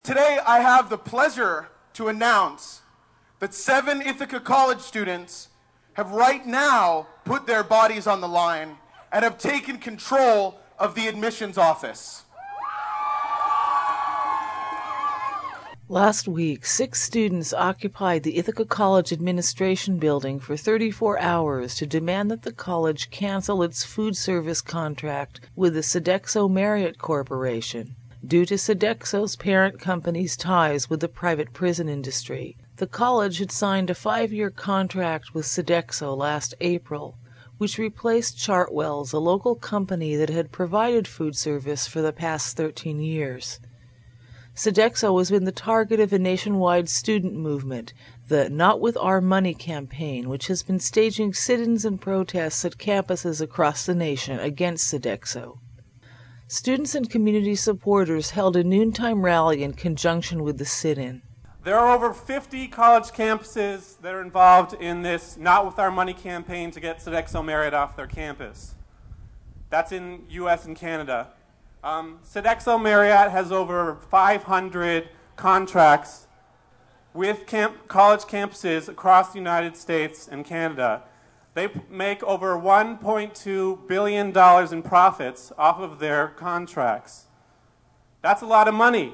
Today, I have the pleasure to announce that 7 Ithaca College students have right now put their bodies on the line and have taken control of the admissions office. Last week, 6 students occupied the Ithaca College administration building for 34 hours to demand that the college cancel its food service contract with the Sodexo Marriott Corporation. Due to Sodexo's parent company's ties with the private prison industry, the college had signed a 5-year contract with Sodexo last April, which replaced Chartwell's, a local company that had provided food service for the past 13 years. Sodexo has been the target of a nationwide student movement, the Not With Our Money campaign, which has been staging sit-ins and protests at campuses across the nation against Sodexo. Students and community supporters held a noontime rally in conjunction with the sit-in. There are over 50 college campuses that are involved in this Not With Our Money campaign to get Sodexo Marriott off their campus. That's in US and Canada. Sodexo Marriott has over 500 contracts with college campuses across the United States and Canada. They make over $1.2 billion in profits off of their contracts. That's a lot of money.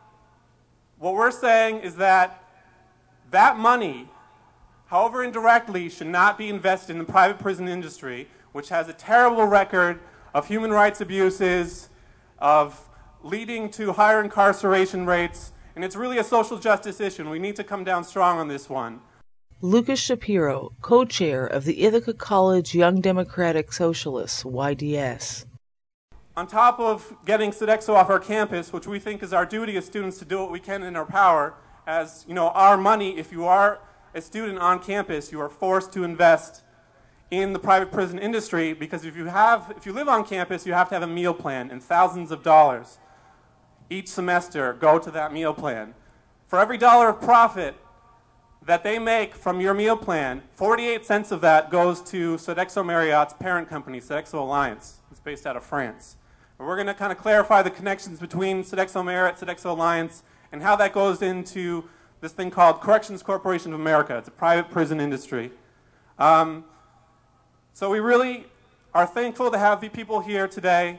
What we're saying is that that money, however indirectly, should not be invested in the private prison industry, which has a terrible record of human rights abuses, of leading to higher incarceration rates, and it's really a social justice issue, and we need to come down strong on this one. Lucas Shapiro, co-chair of the Ithaca College Young Democratic Socialists, YDS. On top of getting Sodexo off our campus, which we think is our duty as students to do what we can in our power, as our money, if you are a student on campus, you are forced to invest in the private prison industry, because if you live on campus, you have to have a meal plan, and thousands of dollars each semester go to that meal plan. For every dollar of profit that they make from your meal plan, 48 cents of that goes to Sodexo Marriott's parent company, Sodexo Alliance. It's based out of France. And we're going to kind of clarify the connections between Sodexo Marriott, Sodexo Alliance, and how that goes into this thing called Corrections Corporation of America. It's a private prison industry. So we really are thankful to have the people here today.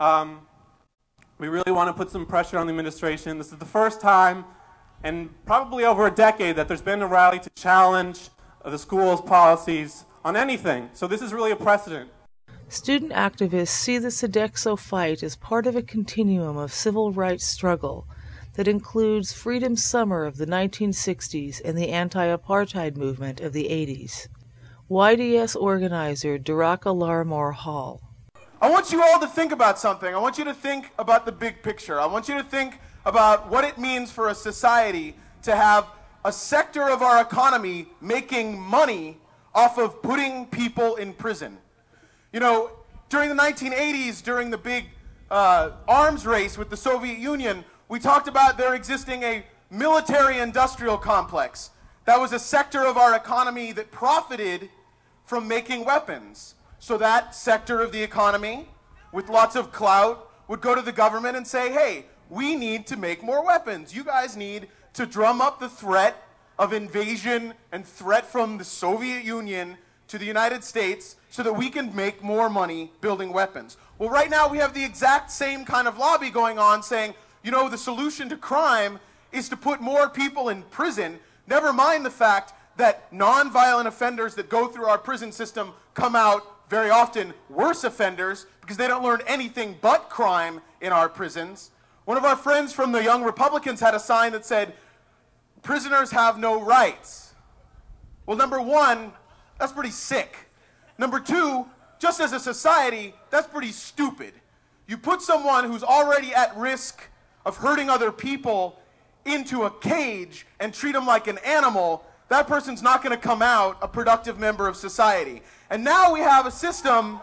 We really want to put some pressure on the administration. This is the first time in probably over a decade that there's been a rally to challenge the school's policies on anything. So this is really a precedent. Student activists see the Sodexo fight as part of a continuum of civil rights struggle that includes Freedom Summer of the 1960s and the anti-apartheid movement of the 80s. YDS organizer Daraka Larmore Hall. I want you all to think about something. I want you to think about the big picture. I want you to think about what it means for a society to have a sector of our economy making money off of putting people in prison. During the 1980s, during the big arms race with the Soviet Union, we talked about there existing a military-industrial complex. That was a sector of our economy that profited from making weapons. So that sector of the economy, with lots of clout, would go to the government and say, hey, we need to make more weapons. You guys need to drum up the threat of invasion and threat from the Soviet Union to the United States so that we can make more money building weapons. Well, right now we have the exact same kind of lobby going on saying, the solution to crime is to put more people in prison. Never mind the fact that non-violent offenders that go through our prison system come out very often worse offenders because they don't learn anything but crime in our prisons. One of our friends from the Young Republicans had a sign that said, prisoners have no rights. Well, number one, that's pretty sick. Number two, just as a society, that's pretty stupid. You put someone who's already at risk of hurting other people into a cage and treat them like an animal, that person's not going to come out a productive member of society. And now we have a system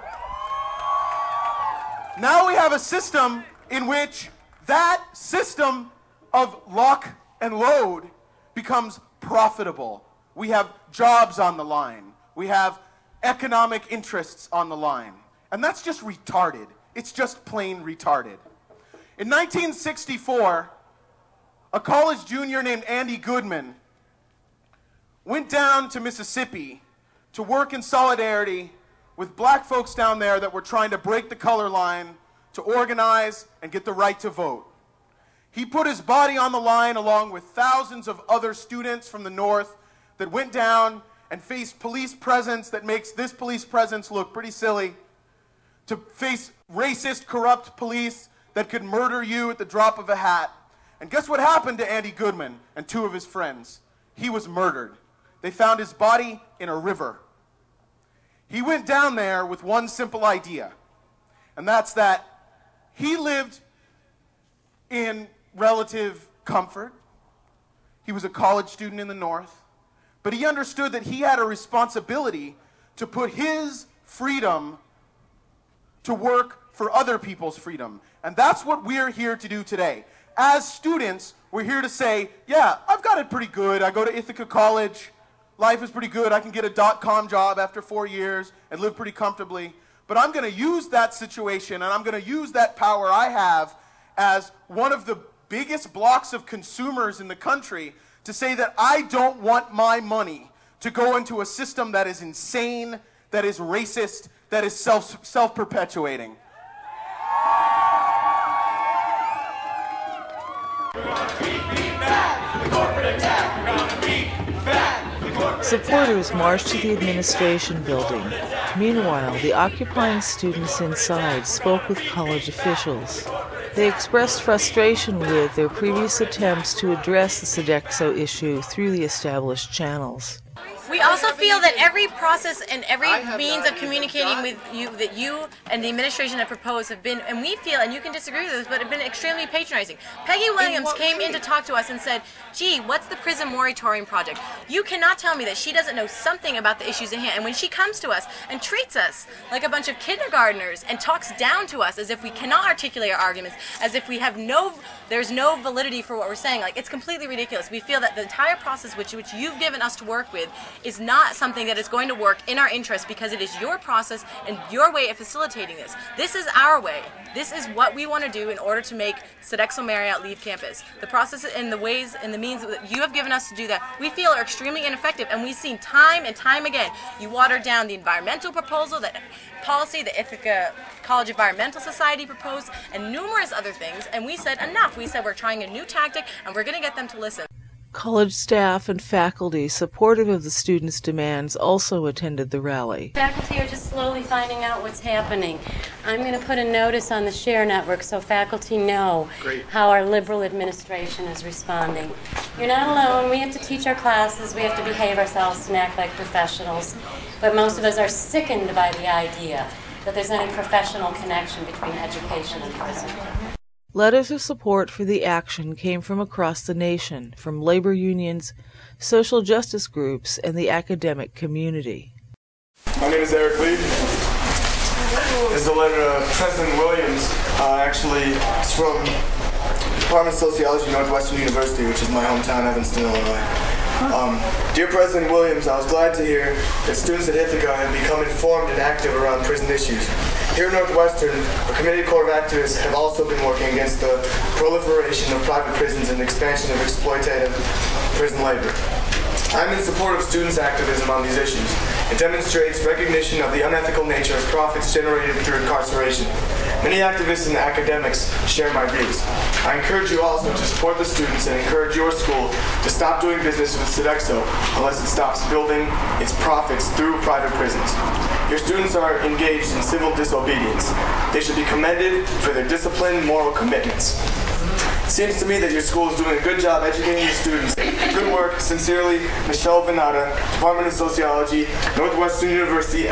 in which that system of lock and load becomes profitable. We have jobs on the line. We have economic interests on the line. And that's just retarded. It's just plain retarded. In 1964, a college junior named Andy Goodman went down to Mississippi to work in solidarity with black folks down there that were trying to break the color line, to organize and get the right to vote. He put his body on the line along with thousands of other students from the North that went down and faced police presence that makes this police presence look pretty silly, to face racist, corrupt police that could murder you at the drop of a hat. And guess what happened to Andy Goodman and two of his friends? He was murdered. They found his body in a river. He went down there with one simple idea, and that's that he lived in relative comfort. He was a college student in the North, but he understood that he had a responsibility to put his freedom to work for other people's freedom. And that's what we're here to do today. As students, we're here to say, yeah, I've got it pretty good. I go to Ithaca College. Life is pretty good. I can get a .com job after 4 years and live pretty comfortably. But I'm going to use that situation and I'm going to use that power I have as one of the biggest blocks of consumers in the country to say that I don't want my money to go into a system that is insane, that is racist, that is self-perpetuating. Supporters marched to the administration building. Meanwhile, the occupying students inside spoke with college officials. They expressed frustration with their previous attempts to address the Sodexo issue through the established channels. We also feel that every process and every means of communicating with you that you and the administration have proposed have been, and we feel, and you can disagree with this, but have been extremely patronizing. Peggy Williams came in to talk to us and said, gee, what's the prison moratorium project? You cannot tell me that she doesn't know something about the issues at hand. And when she comes to us and treats us like a bunch of kindergartners and talks down to us as if we cannot articulate our arguments, as if we have there's no validity for what we're saying, like, it's completely ridiculous. We feel that the entire process which you've given us to work with is not something that is going to work in our interest because it is your process and your way of facilitating this. This is our way. This is what we want to do in order to make Sodexo Marriott leave campus. The process and the ways and the means that you have given us to do that, we feel are extremely ineffective, and we've seen time and time again, you watered down the environmental proposal, that policy the Ithaca College Environmental Society proposed, and numerous other things, and we said enough. We said we're trying a new tactic and we're going to get them to listen. College staff and faculty supportive of the students' demands also attended the rally. Faculty are just slowly finding out what's happening. I'm going to put a notice on the Share Network so faculty know how our liberal administration is responding. You're not alone. We have to teach our classes. We have to behave ourselves and act like professionals. But most of us are sickened by the idea that there's any professional connection between education and prison. Letters of support for the action came from across the nation, from labor unions, social justice groups, and the academic community. My name is Eric Lee. This is a letter to President Williams. Actually, it's from the Department of Sociology, Northwestern University, which is my hometown, Evanston, Illinois. Dear President Williams, I was glad to hear that students at Ithaca have become informed and active around prison issues. Here at Northwestern, a committed core of activists have also been working against the proliferation of private prisons and the expansion of exploitative prison labor. I'm in support of students' activism on these issues. It demonstrates recognition of the unethical nature of profits generated through incarceration. Many activists and academics share my views. I encourage you also to support the students and encourage your school to stop doing business with Sodexo unless it stops building its profits through private prisons. Your students are engaged in civil disobedience. They should be commended for their disciplined moral commitments. It seems to me that your school is doing a good job educating your students. Good work. Sincerely, Michelle Venata, Department of Sociology, Northwestern University.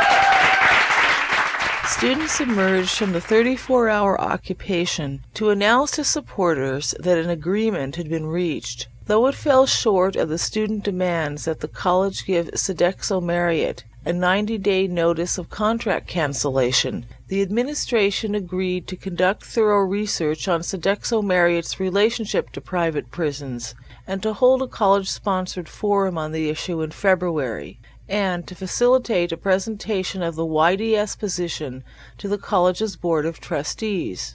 Students emerged from the 34-hour occupation to announce to supporters that an agreement had been reached. Though it fell short of the student demands that the college give Sodexo Marriott a 90-day notice of contract cancellation, the administration agreed to conduct thorough research on Sodexo Marriott's relationship to private prisons and to hold a college-sponsored forum on the issue in February, and to facilitate a presentation of the YDS position to the college's Board of Trustees.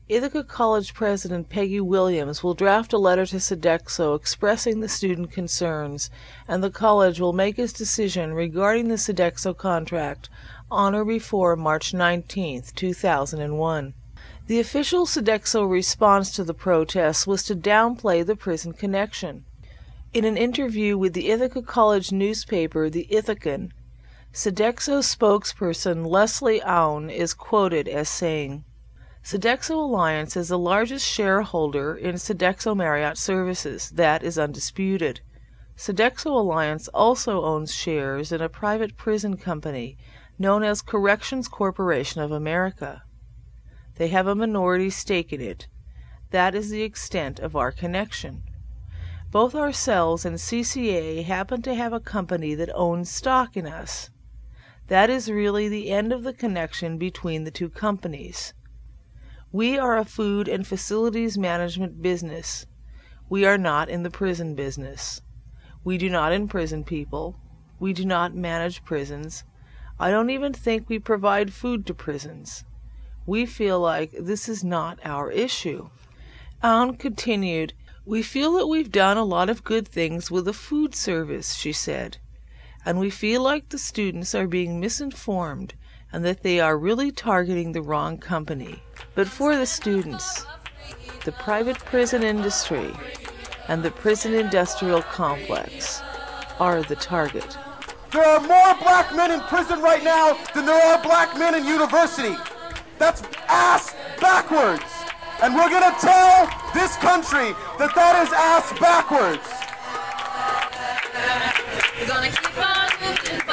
Ithaca College President Peggy Williams will draft a letter to Sodexo expressing the student concerns, and the college will make its decision regarding the Sodexo contract on or before March 19, 2001. The official Sodexo response to the protests was to downplay the prison connection. In an interview with the Ithaca College newspaper, The Ithacan, Sodexo spokesperson Leslie Aun is quoted as saying, "Sodexo Alliance is the largest shareholder in Sodexo Marriott Services. That is undisputed. Sodexo Alliance also owns shares in a private prison company known as Corrections Corporation of America. They have a minority stake in it. That is the extent of our connection. Both ourselves and CCA happen to have a company that owns stock in us. That is really the end of the connection between the two companies. We are a food and facilities management business. We are not in the prison business. We do not imprison people. We do not manage prisons. I don't even think we provide food to prisons. We feel like this is not our issue." Aun continued, "We feel that we've done a lot of good things with the food service," she said, "and we feel like the students are being misinformed and that they are really targeting the wrong company. But for the students, the private prison industry and the prison industrial complex are the target." There are more black men in prison right now than there are black men in university. That's ass backwards. And we're going to tell this country that that is ass backwards. We're gonna keep on moving